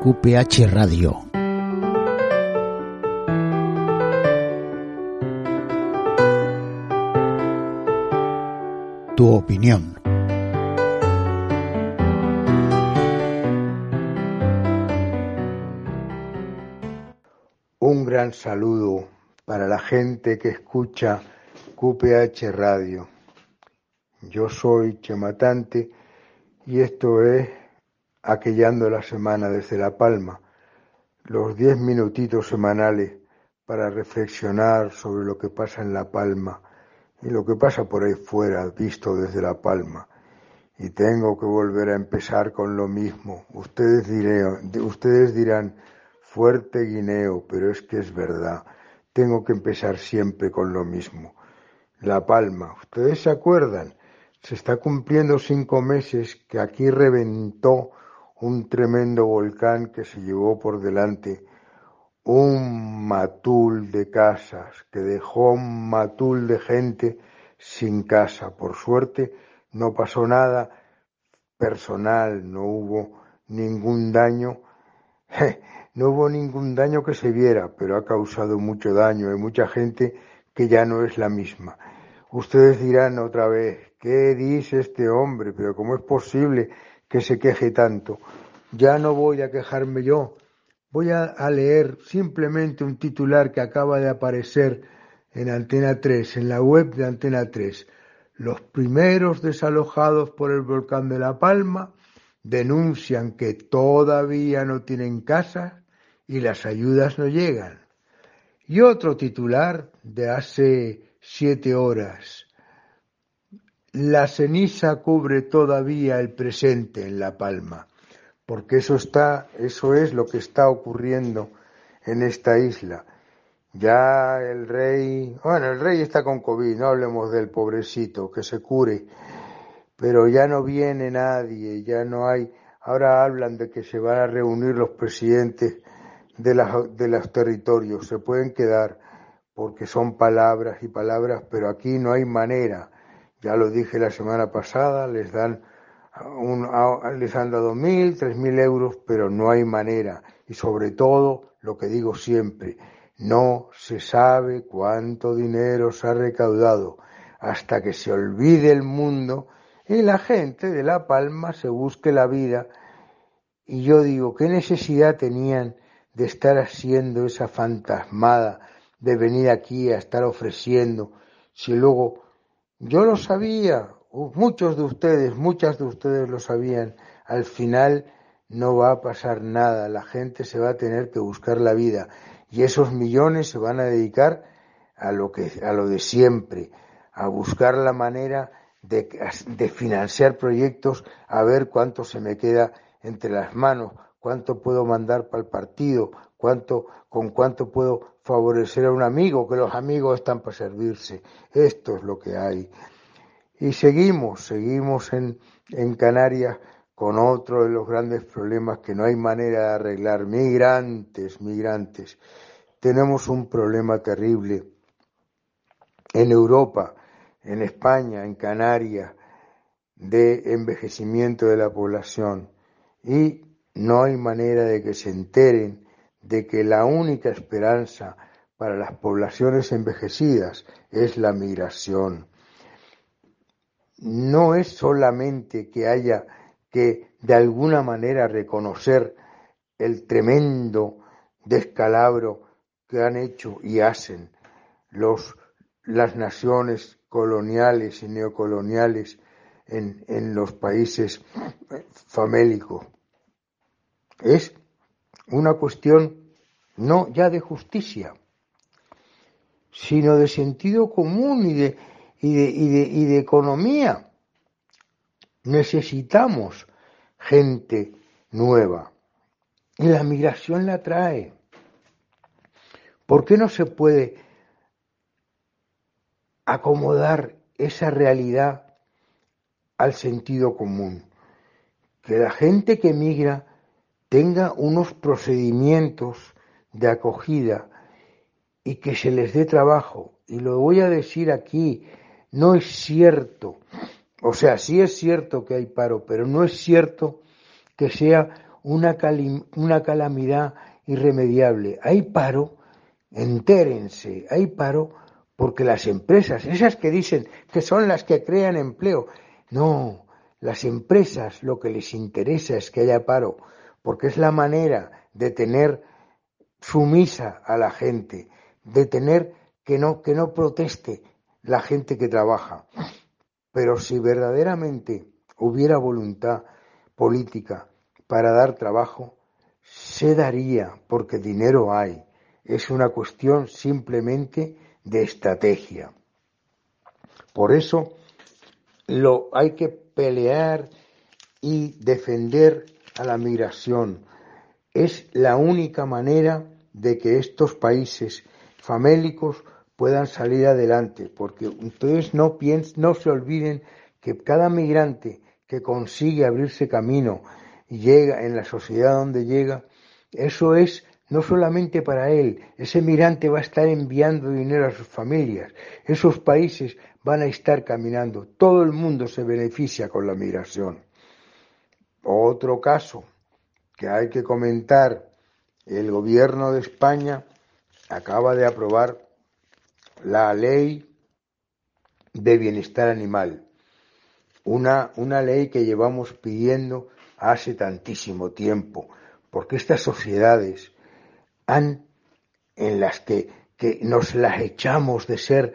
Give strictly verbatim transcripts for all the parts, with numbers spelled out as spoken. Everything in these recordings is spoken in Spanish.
Q P H Radio. Tu opinión. Un gran saludo para la gente que escucha Q P H Radio. Yo soy Chematante y esto es Aquellando la Semana desde La Palma, los diez minutitos semanales para reflexionar sobre lo que pasa en La Palma y lo que pasa por ahí fuera, visto desde La Palma. Y tengo que volver a empezar con lo mismo. Ustedes dirán, ustedes dirán, fuerte guineo, pero es que es verdad. Tengo que empezar siempre con lo mismo. La Palma, ¿ustedes se acuerdan? Se está cumpliendo cinco meses que aquí reventó un tremendo volcán que se llevó por delante un matul de casas, que dejó un matul de gente sin casa. Por suerte no pasó nada personal, no hubo ningún daño, no hubo ningún daño que se viera, pero ha causado mucho daño. Hay mucha gente que ya no es la misma. Ustedes dirán otra vez, ¿qué dice este hombre? Pero ¿cómo es posible que se queje tanto? Ya no voy a quejarme yo. Voy a, a leer simplemente un titular que acaba de aparecer en Antena tres, en la web de Antena tres. Los primeros desalojados por el volcán de La Palma denuncian que todavía no tienen casa y las ayudas no llegan. Y otro titular de hace siete horas. La ceniza cubre todavía el presente en La Palma, porque eso está, eso es lo que está ocurriendo en esta isla. Ya el rey, bueno, el rey está con COVID, no hablemos del pobrecito, que se cure, pero ya no viene nadie, ya no hay, ahora hablan de que se van a reunir los presidentes de, las, de los territorios, se pueden quedar, porque son palabras y palabras, pero aquí no hay manera. Ya lo dije la semana pasada, les dan un, les han dado mil, tres mil euros, pero no hay manera. Y sobre todo, lo que digo siempre, no se sabe cuánto dinero se ha recaudado hasta que se olvide el mundo y la gente de La Palma se busque la vida. Y yo digo, ¿qué necesidad tenían de estar haciendo esa fantasmada de venir aquí a estar ofreciendo? Si luego, yo lo sabía, muchos de ustedes, muchas de ustedes lo sabían, al final no va a pasar nada, la gente se va a tener que buscar la vida y esos millones se van a dedicar a lo que, a lo de siempre, a buscar la manera de, de financiar proyectos, a ver cuánto se me queda entre las manos, cuánto puedo mandar para el partido, cuánto, con cuánto puedo favorecer a un amigo, que los amigos están para servirse. Esto es lo que hay. Y seguimos, seguimos en, en Canarias con otro de los grandes problemas que no hay manera de arreglar. Migrantes, migrantes. Tenemos un problema terrible en Europa, en España, en Canarias, de envejecimiento de la población. Y no hay manera de que se enteren de que la única esperanza para las poblaciones envejecidas es la migración. No es solamente que haya que de alguna manera reconocer el tremendo descalabro que han hecho y hacen los, las naciones coloniales y neocoloniales en, en los países famélicos. Es una cuestión no ya de justicia, sino de sentido común y de, y de, y de, y de economía. Necesitamos gente nueva y la migración la trae. ¿Por qué no se puede acomodar esa realidad al sentido común? Que la gente que migra tenga unos procedimientos de acogida y que se les dé trabajo. Y lo voy a decir aquí, no es cierto, o sea, sí es cierto que hay paro, pero no es cierto que sea una, cali- una calamidad irremediable. Hay paro, entérense, hay paro porque las empresas, esas que dicen que son las que crean empleo, no, las empresas lo que les interesa es que haya paro, porque es la manera de tener sumisa a la gente, de tener que no, que no proteste la gente que trabaja. Pero si verdaderamente hubiera voluntad política para dar trabajo, se daría, porque dinero hay. Es una cuestión simplemente de estrategia. Por eso lo hay que pelear y defender a la migración. Es la única manera de que estos países famélicos puedan salir adelante, porque ustedes no piensen, no se olviden que cada migrante que consigue abrirse camino y llega en la sociedad donde llega, eso es no solamente para él, ese migrante va a estar enviando dinero a sus familias, esos países van a estar caminando, todo el mundo se beneficia con la migración. Otro caso que hay que comentar, el gobierno de España acaba de aprobar la ley de bienestar animal, una, una ley que llevamos pidiendo hace tantísimo tiempo, porque estas sociedades han, en las que, que nos las echamos de ser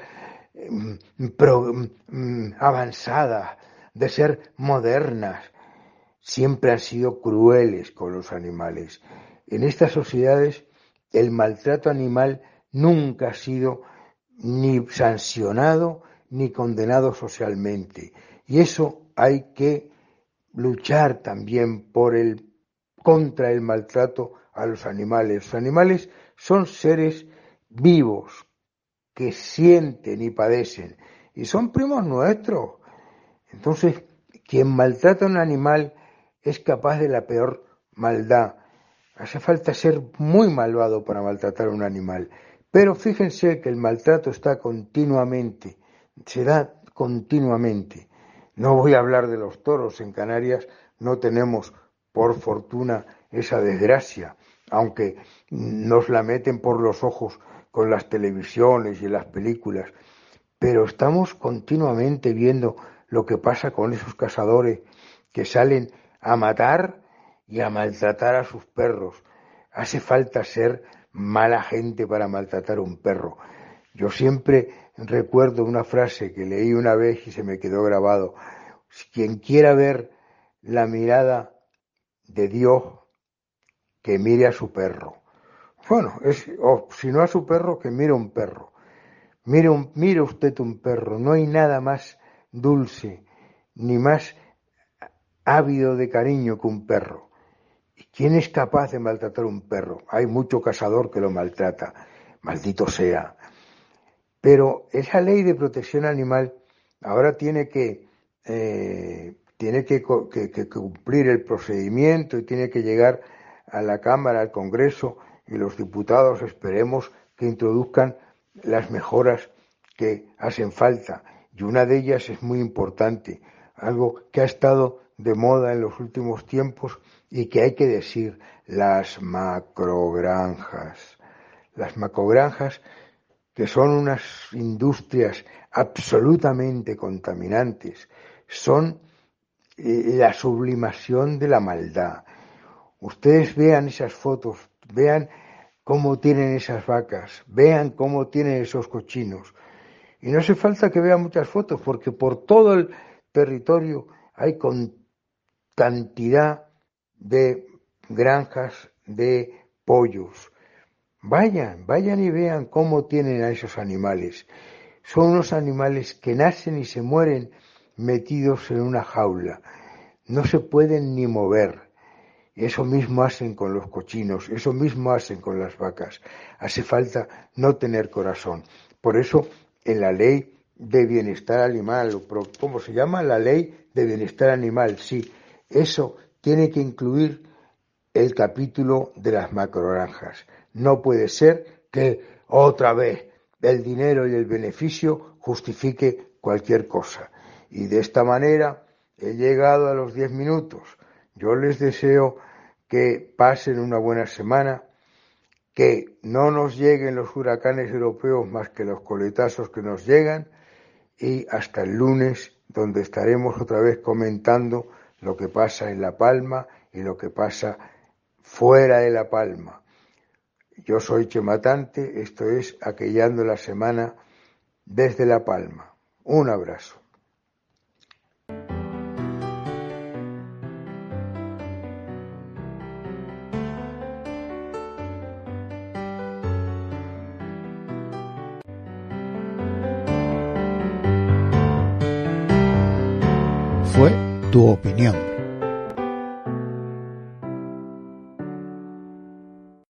mm, pro, mm, avanzadas, de ser modernas, siempre han sido crueles con los animales. En estas sociedades el maltrato animal nunca ha sido ni sancionado ni condenado socialmente. Y eso hay que luchar también por el, contra el maltrato a los animales. Los animales son seres vivos que sienten y padecen y son primos nuestros. Entonces, quien maltrata a un animal es capaz de la peor maldad. Hace falta ser muy malvado para maltratar a un animal. Pero fíjense que el maltrato está continuamente, se da continuamente. No voy a hablar de los toros. En Canarias no tenemos, por fortuna, esa desgracia, aunque nos la meten por los ojos con las televisiones y las películas. Pero estamos continuamente viendo lo que pasa con esos cazadores que salen a matar y a maltratar a sus perros. Hace falta ser mala gente para maltratar a un perro. Yo siempre recuerdo una frase que leí una vez y se me quedó grabado. Quien quiera ver la mirada de Dios, que mire a su perro. Bueno, es, o si no a su perro, que mire a un perro. Mire, un, mire usted un perro, no hay nada más dulce ni más ávido de cariño que un perro. ¿Y quién es capaz de maltratar a un perro? Hay mucho cazador que lo maltrata, maldito sea. Pero esa ley de protección animal ahora tiene que, eh, tiene que, que, que cumplir el procedimiento y tiene que llegar a la Cámara, al Congreso, y los diputados esperemos que introduzcan las mejoras que hacen falta. Y una de ellas es muy importante, algo que ha estado de moda en los últimos tiempos y que hay que decir, las macrogranjas. Las macrogranjas, que son unas industrias absolutamente contaminantes, son la sublimación de la maldad. Ustedes vean esas fotos, vean cómo tienen esas vacas, vean cómo tienen esos cochinos. Y no hace falta que vean muchas fotos, porque por todo el territorio hay con cantidad de granjas de pollos. Vayan, vayan y vean cómo tienen a esos animales. Son unos animales que nacen y se mueren metidos en una jaula. No se pueden ni mover. Eso mismo hacen con los cochinos, eso mismo hacen con las vacas. Hace falta no tener corazón. Por eso, en la ley de bienestar animal, ¿cómo se llama? La ley de bienestar animal, sí. Eso tiene que incluir el capítulo de las macrogranjas. No puede ser que otra vez el dinero y el beneficio justifique cualquier cosa. Y de esta manera he llegado a los diez minutos. Yo les deseo que pasen una buena semana, que no nos lleguen los huracanes europeos más que los coletazos que nos llegan, y hasta el lunes, donde estaremos otra vez comentando lo que pasa en La Palma y lo que pasa fuera de La Palma. Yo soy Chematante, esto es Aquellando la Semana desde La Palma. Un abrazo. Fue tu opinión.